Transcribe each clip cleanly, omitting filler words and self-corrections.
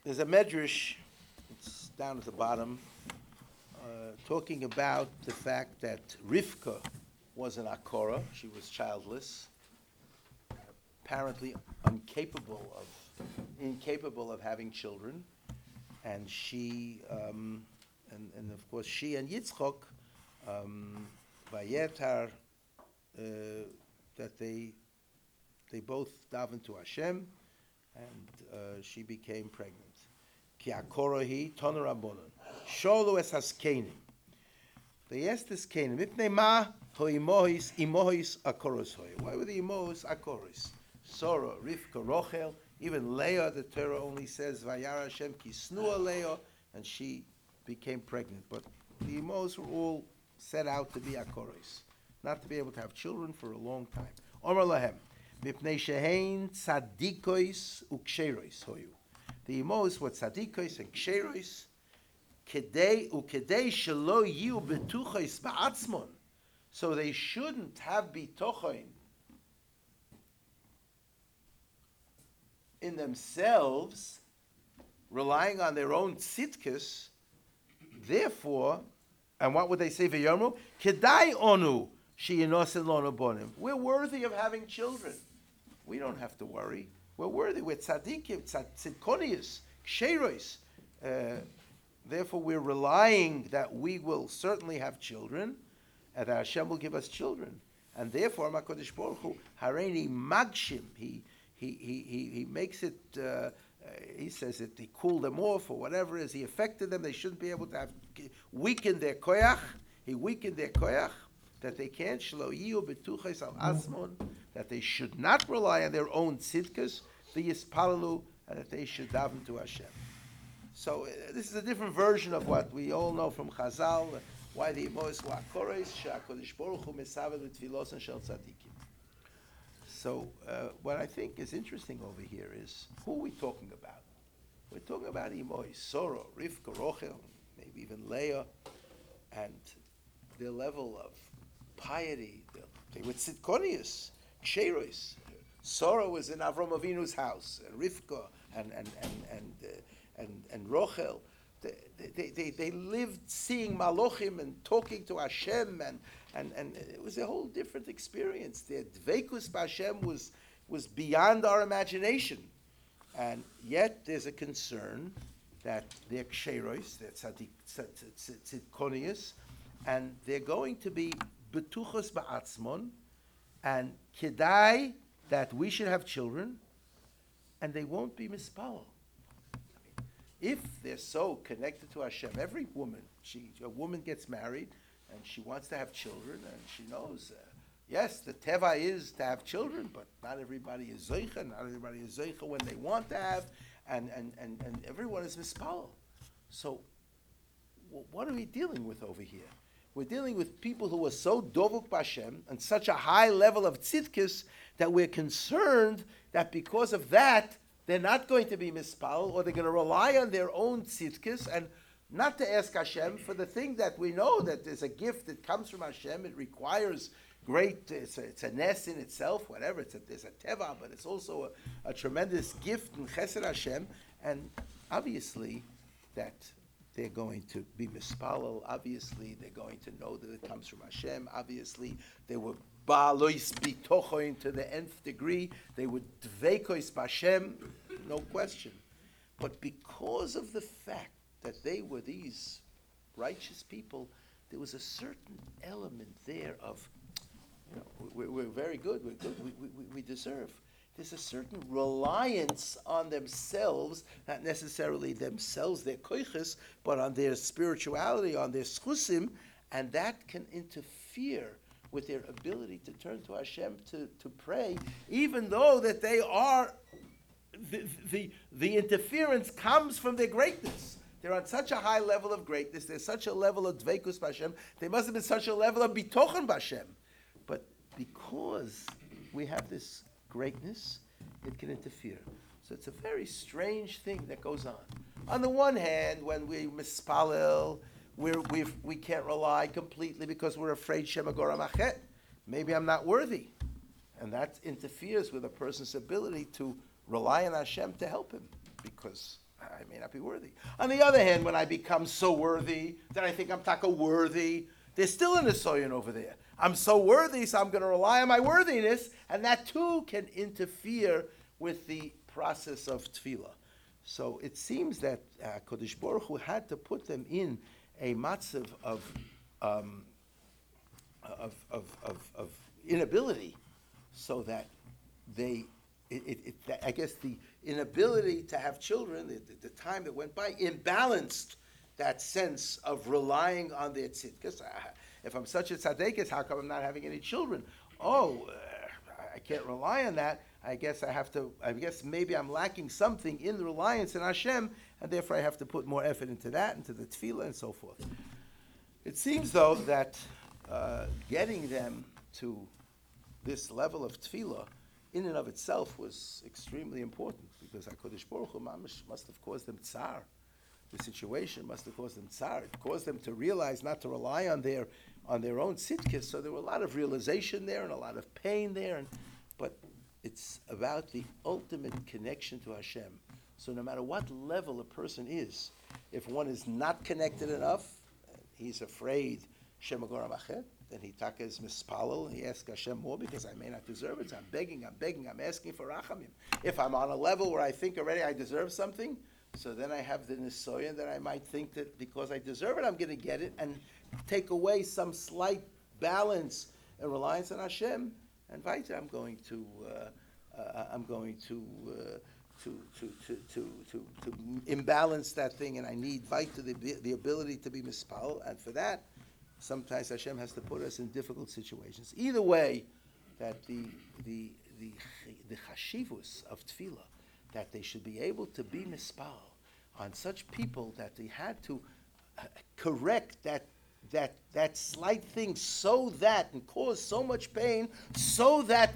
There's a medrash, it's down at the bottom, talking about the fact that Rivka was an akora, she was childless, apparently incapable of having children, and she, and of course she and Yitzchok, Vayetar, that they both davened to Hashem, and she became pregnant. Ki akorohi toner rabbonon. Sholu es haskenim. They asked this Canaan, Mipnei ma ho imohis akoros hoy. Why were the imohis akoros? Sora, Rivka, Rochel, even Leah, the Torah only says, Vayara Hashem kisnua Leah, and she became pregnant. But the imohis were all set out to be akoros, not to be able to have children for a long time. Omer lahem, Mipnei shehein tzadikois uksherois hoyu. The imohis were tzadikois and ksherois, Kedei shelo yiu betuchos ba'atzmon, so they shouldn't have bitochoin in themselves, relying on their own tzidkus. Therefore, and what would they say for Yomu? Kedai onu she'inosen lono bonim. We're worthy of having children. We don't have to worry. We're worthy. We're tzadikim, tzidkonius, ksherois. Therefore, we're relying that we will certainly have children, and that Hashem will give us children. And therefore, HaKadosh Baruch Hu, Hareini Magshim, he makes it, he says it, he cooled them off, or whatever it is, he affected them, they shouldn't be able to have, weakened their koyach, he weakened their koyach, that they can't, shelo yiyu betuchos al asmon, that they should not rely on their own tzidkus, the yispalalu, and that they should daven to Hashem. So this is a different version of what we all know from Chazal, why the imohis were akoros, she'HaKadosh Baruch Hu mesavel v'tfilosan shel tzadikim. So what I think is interesting over here is, who are we talking about? We're talking about imohis, Sora, Rivka, Rochel, maybe even Leah, and their level of piety. They were tzidkonius, ksheros. Sora was in Avram Avinu's house, and Rivka, and Rochel, they lived seeing Malochim and talking to Hashem, and it was a whole different experience. Their dveikus b'Hashem was beyond our imagination, and yet there's a concern that they're ksheros, they're tzidkonius, and they're going to be betuchos ba'atzmon, and kedai, that we should have children, and they won't be mispal. If they're so connected to Hashem, every woman, a woman gets married and she wants to have children, and she knows, yes, the teva is to have children, but not everybody is zeicha, not everybody is zeicha when they want to have, and everyone is mispal. So, what are we dealing with over here? We're dealing with people who are so dovuk b'Hashem and such a high level of tzidkis that we're concerned that because of that, they're not going to be mispal, or they're going to rely on their own tzidkis and not to ask Hashem for the thing that we know that there's a gift that comes from Hashem. It requires great, it's a nest in itself, whatever. There's a teva, but it's also a tremendous gift in Chesed Hashem. And obviously that they're going to be mispalel. Obviously they're going to know that it comes from Hashem. Obviously they were ba'alois bitochoin to the nth degree. They would dveikois b'Hashem, no question. But because of the fact that they were these righteous people, there was a certain element there of, we're very good, we're good, we deserve. There's a certain reliance on themselves, not necessarily themselves, their koiches, but on their spirituality, on their schusim, and that can interfere with their ability to turn to Hashem to pray, even though that they are, the interference comes from their greatness. They're on such a high level of greatness, there's such a level of dveikus b'Hashem, there must have been such a level of bitochen b'Hashem. But because we have this greatness, it can interfere. So it's a very strange thing that goes on. On the one hand, when we mispalel, we can't rely completely because we're afraid Shemagora Machet. Maybe I'm not worthy. And that interferes with a person's ability to rely on Hashem to help him. Because I may not be worthy. On the other hand, when I become so worthy that I think I'm taka worthy, there's still an Nisoyan over there. I'm so worthy, so I'm going to rely on my worthiness, and that too can interfere with the process of tefillah. So it seems that Kodesh Baruch Hu had to put them in a matzav of inability, so that I guess the inability to have children, the time that went by, imbalanced that sense of relying on their tzidkas. If I'm such a tzaddikus, how come I'm not having any children? I can't rely on that. I guess maybe I'm lacking something in the reliance in Hashem, and therefore I have to put more effort into that, into the tefillah, and so forth. It seems, though, that getting them to this level of tefillah in and of itself was extremely important, because HaKadosh Baruch Hu must have caused them tsar. The situation must have caused them tsar. It caused them to realize not to rely on their own tzidkis. So there were a lot of realization there and a lot of pain there. But it's about the ultimate connection to Hashem. So no matter what level a person is, if one is not connected enough, he's afraid Shem Agora Machet, then he is mispalel, he asks Hashem more because I may not deserve it. So I'm begging, I'm asking for rachamim. If I'm on a level where I think already I deserve something, so then I have the nisoyan that I might think that because I deserve it, I'm going to get it, and take away some slight balance and reliance on Hashem. And weiter, I'm going to imbalance that thing, and I need weiter the ability to be mispal, and for that, sometimes Hashem has to put us in difficult situations. Either way, that the chashivus of tefillah, that they should be able to be mispal on such people that they had to correct that slight thing, so that, and cause so much pain, so that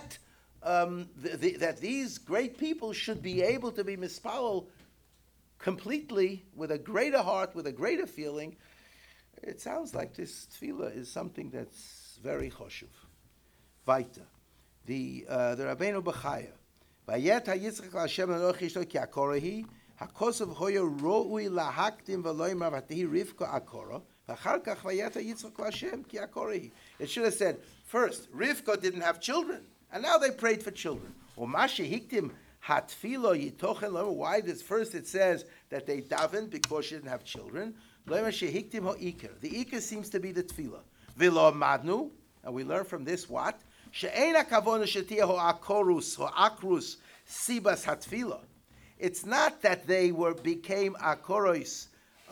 these great people should be able to be mispal completely, with a greater heart, with a greater feeling. It sounds like this tefillah is something that's very choshuv. Weiter. The Rabbeinu Bechaya. Vayet hayitzchak l'Hashem Elochi shlo ki akora hi, hakosov hoya ro'ui lahaktim v'loimar v'tehi Rivka akora, v'achar kach vayet hayitzchak l'Hashem ki akora hi. It should have said, first, Rivka didn't have children, and now they prayed for children. U'ma shehiktim hatfilo yitochen lo. Why does first it says that they davened because she didn't have children? Lo shehiktim ho'ikr. The ikr seems to be the tefillah. V'lo madnu, and we learn from this what? She'ena kavona shetia ho'akorus ho'akrus sibas hatfila. It's not that they became akoros,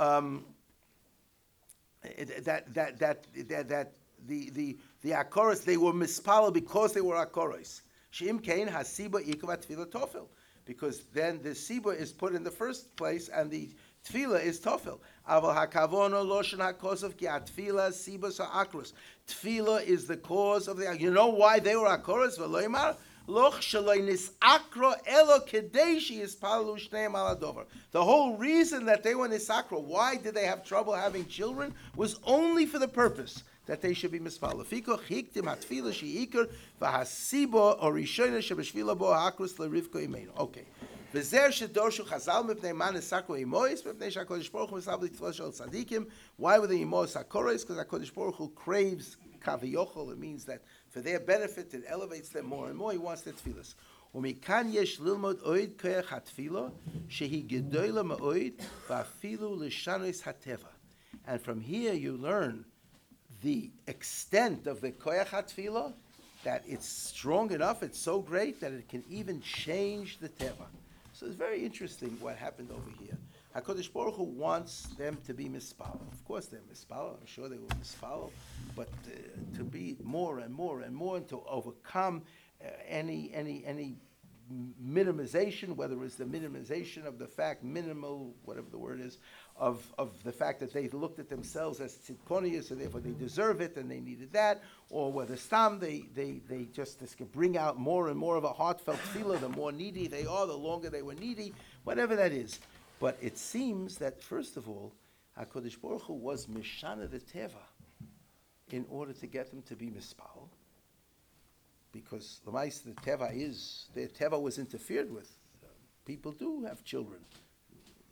that the akoros, they were mispala because they were akoros. She'im kein hasiba ikav tefila tofel, because then the siba is put in the first place and the tefillah is tofel. Aval hakavono loshen hakosav ki atfila sibas ha'akrus. Tefillah is the cause of the. You know why they were akoros? V'loimar loch shaloi nisakro elo kedeshi ispalu shneim aladover. The whole reason that they were nisakro, why did they have trouble having children, was only for the purpose that they should be mispal. Lefiko chiktim hatfila sheikar v'hasibo orishona shebeshvila bo hakrus lerivko imenu. Okay. V'zer shedorshu chazal mipnei man nisakro imois mipnei shakodesh baruch hu misabli tefillah shel tzadikim. Why were the imois hakoros? Because HaKadosh Baruch Hu craves kaviyochol. It means that for their benefit, it elevates them more and more. He wants their tefillas. Umikan yesh lilmod oid koyach hatfila shehi gedola ma'oid va'afilu l'shanois hateva. And from here you learn the extent of the koyach hatfila, that it's strong enough, it's so great that it can even change the teva. So it's very interesting what happened over here. HaKadosh Baruch Hu wants them to be mispal. Of course they're mispal, I'm sure they will mispal, but to be more and more and more, and to overcome any minimization, whether it's the minimization of the fact, minimal, whatever the word is, of the fact that they looked at themselves as tzidkonius, so therefore they deserve it and they needed that, or whether stam they just can bring out more and more of a heartfelt tefillah. The more needy they are, the longer they were needy, whatever that is. But it seems that, first of all, HaKadosh Baruch Hu was mishana the teva in order to get them to be mispal, because the teva was interfered with. People do have children.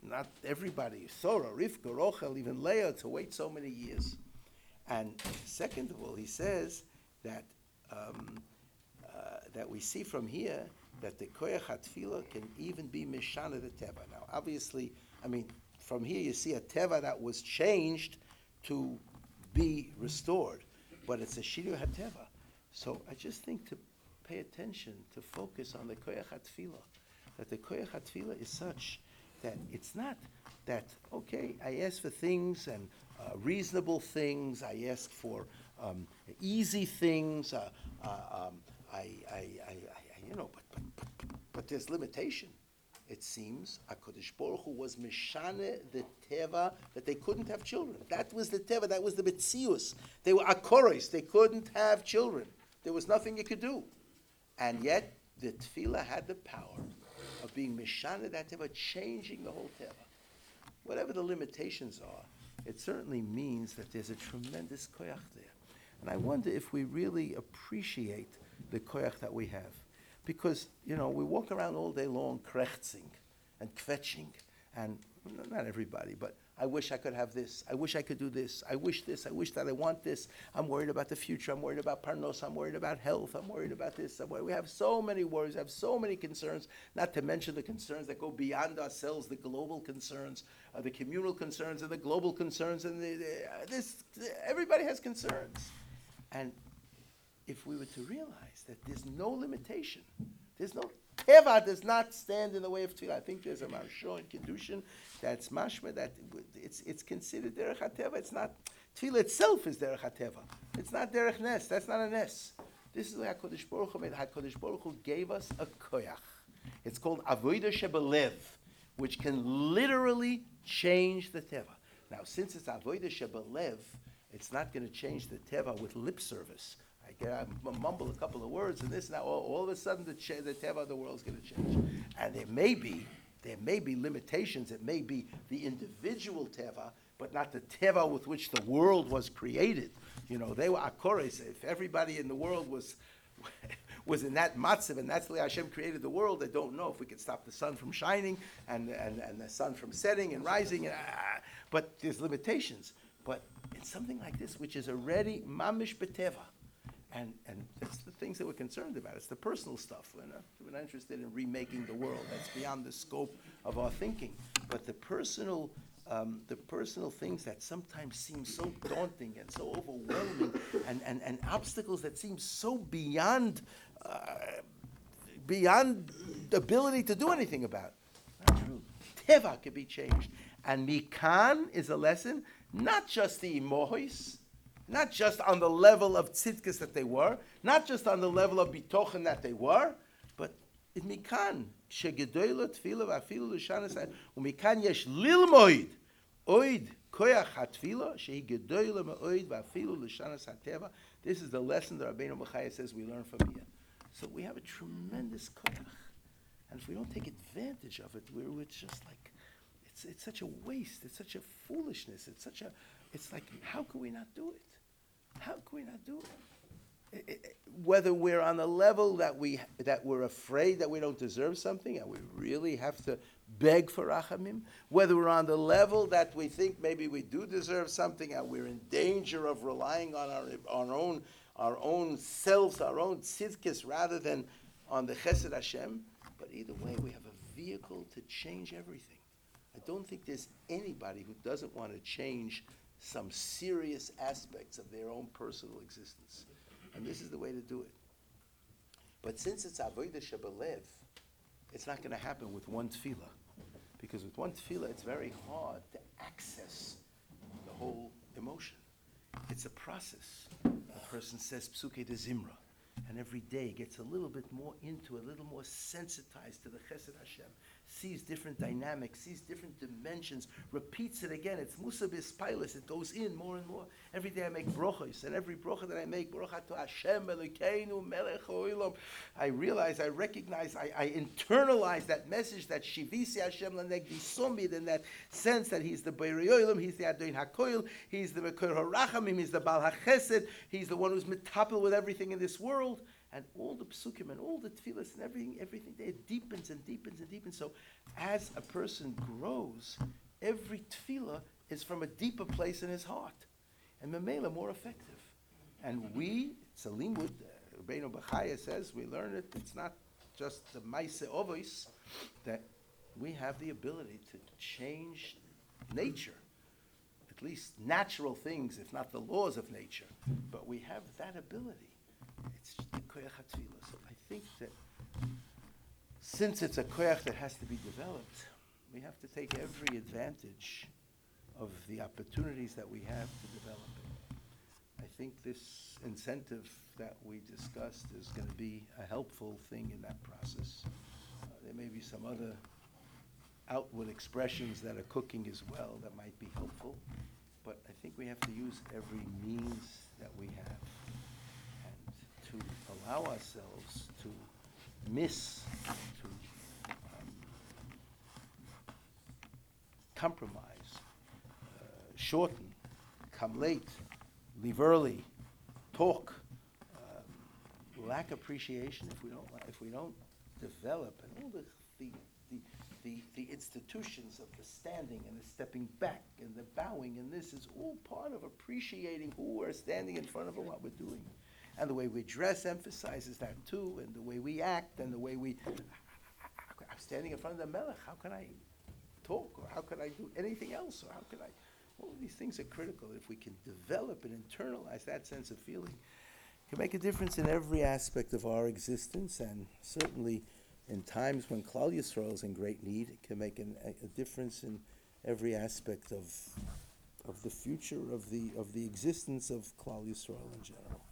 not everybody, Sora, Rivka, Rochel, even Leah, to wait so many years. And second of all, he says that that we see from here that the koyach hatfila can even be mishana the teva. Now, obviously, I mean, from here you see a teva that was changed to be restored, but it's a shiru hateva. So I just think to pay attention, to focus on the koyach hatfila, that the koyach hatfila is such that it's not that, okay, I ask for things and reasonable things, I ask for easy things, but there's limitation. It seems HaKadosh Baruch Hu was mishane the teva that they couldn't have children. That was the teva, that was the betzius. They were akoros, they couldn't have children. There was nothing you could do. And yet, the tefillah had the power of being mishane that teva, changing the whole teva. Whatever the limitations are, it certainly means that there's a tremendous koyach there. And I wonder if we really appreciate the koyach that we have. Because, we walk around all day long krechzing and kvetching, and not everybody, but I wish I could have this, I wish I could do this, I wish that I want this, I'm worried about the future, I'm worried about parnos, I'm worried about health, I'm worried about this, we have so many worries, have so many concerns, not to mention the concerns that go beyond ourselves, the global concerns, the communal concerns, and the global concerns, and everybody has concerns. And if we were to realize that there's no limitation, there's no teva does not stand in the way of tefillah. I think there's a marsho in Kiddushin that's mashma that it's considered derech hateva. It's not tefillah itself is derech hateva. It's not derech nes. That's not a nes. This is what HaKadosh Baruch Hu made. HaKadosh Baruch Hu gave us a koyach. It's called avodah shebelev, which can literally change the teva. Now, since it's avodah shebelev, it's not going to change the teva with lip service. I mumble a couple of words and this, now all of a sudden the teva of the world is going to change. And there may be limitations. It may be the individual teva, but not the teva with which the world was created. They were akores. If everybody in the world was in that matzav, and that's the way Hashem created the world, I don't know if we could stop the sun from shining and the sun from setting and rising. But there's limitations. But in something like this, which is already mamish b'teva, and that's the things that we're concerned about. It's the personal stuff. We're not interested in remaking the world. That's beyond the scope of our thinking. But the personal things that sometimes seem so daunting and so overwhelming, and obstacles that seem so beyond the ability to do anything about. Not true. Teva can be changed. And mikan is a lesson, not just the imohis, not just on the level of tzidkes that they were, not just on the level of bitochen that they were, but in mikan, shegedoyla tefila v'afilu l'shanas, u'mikan yesh lilmoid, oid koyach hatfila, shehi gedoyla me'oid v'afilu l'shanas hateva. This is the lesson that Rabbeinu Bechaya says we learn from here. So we have a tremendous koyach. And if we don't take advantage of it, we're just like, it's such a waste, it's such a foolishness, it's like, how can we not do it? How can we not do it? Whether we're on a level that we're afraid that we don't deserve something and we really have to beg for rachamim, whether we're on the level that we think maybe we do deserve something and we're in danger of relying on our own selves, our own tzidkes, rather than on the chesed Hashem. But either way, we have a vehicle to change everything. I don't think there's anybody who doesn't want to change some serious aspects of their own personal existence. And this is the way to do it. But since it's avodah shebelev, it's not going to happen with one tefillah. Because with one tefillah, it's very hard to access the whole emotion. It's a process. A person says Psukei de Zimra, and every day gets a little bit more into, a little more sensitized to the Chesed Hashem, sees different dynamics, sees different dimensions, repeats it again. It's Musa B'Spilus. It goes in more and more. Every day I make brochos, and every brocha that I make, Baruch Ato Hashem Elokeinu Melech Ha'olam, I realize, I recognize, I internalize that message that Shivisi Hashem L'negdi Somid, in that sense that He's the Beirei Olam, He's the Adon HaKoil, He's the Mekor HaRachamim, He's the Baal HaChesed, He's the one who's metapel with everything in this world. and all the psukim and all the tefillas and everything there deepens and deepens and deepens. So as a person grows, every tefillah is from a deeper place in his heart, and memela more effective. And it's a limud. Rabbeinu Bechaya says we learn it. It's not just the Maaseh Avos, that we have the ability to change nature, at least natural things, if not the laws of nature. But we have that ability. It's the koyach hatfilah. So I think that since it's a koyach that has to be developed, we have to take every advantage of the opportunities that we have to develop it. I think this incentive that we discussed is going to be a helpful thing in that process. There may be some other outward expressions that are cooking as well that might be helpful, but I think we have to use every means that we have and to allow ourselves to compromise, shorten, come late, leave early, talk, lack appreciation if we don't develop, and all the institutions of the standing and the stepping back and the bowing, and this is all part of appreciating who we're standing in front of and what we're doing. And the way we dress emphasizes that too, and the way we act, and the way I'm standing in front of the Melech, how can I talk, or how can I do anything else, or how can I, all of these things are critical. If we can develop and internalize that sense of feeling, it can make a difference in every aspect of our existence, and certainly in times when Klal Yisrael is in great need, it can make a difference in every aspect of the future of the existence of Klal Yisrael in general.